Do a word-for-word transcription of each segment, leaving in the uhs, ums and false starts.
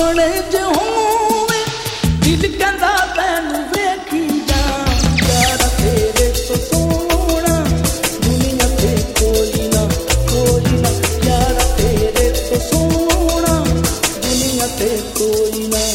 सामने जो होवे दिल कहंदा तैनू वेखी जा यारा तेरे तो सोना दुनिया ते कोई ना कोई ना यारा तेरे तो सोना दुनिया ते कोई ना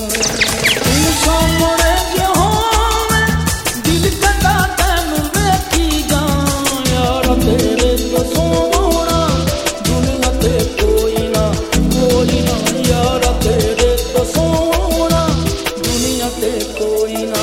तू सामने जो होवे दिल कहंदा तैनू वेखी जा यारा तेरे तो सोना दुनिया ते कोई ना कोई ना यारा तेरे तो सोना दुनिया ते कोई ना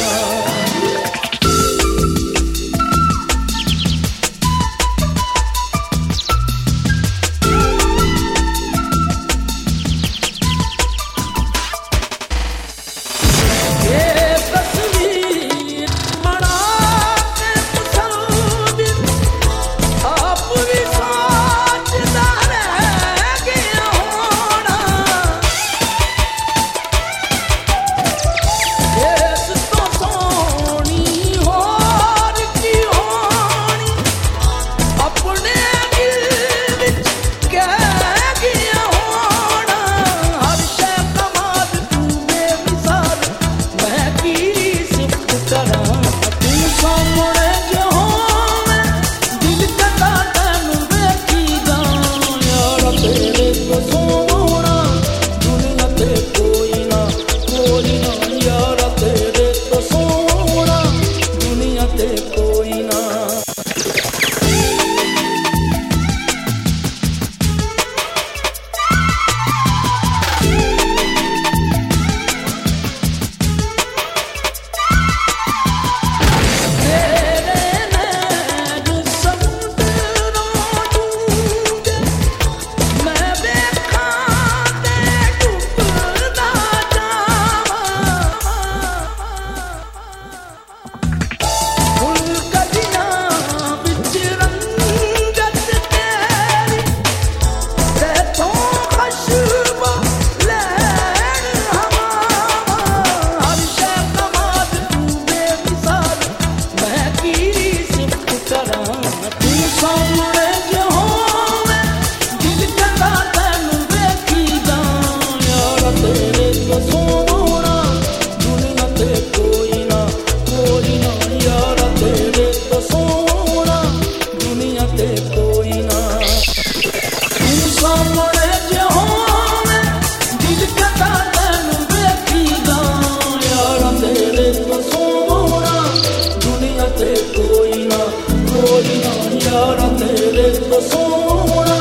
कोई ना कोई ना यारा तेरे तो सोना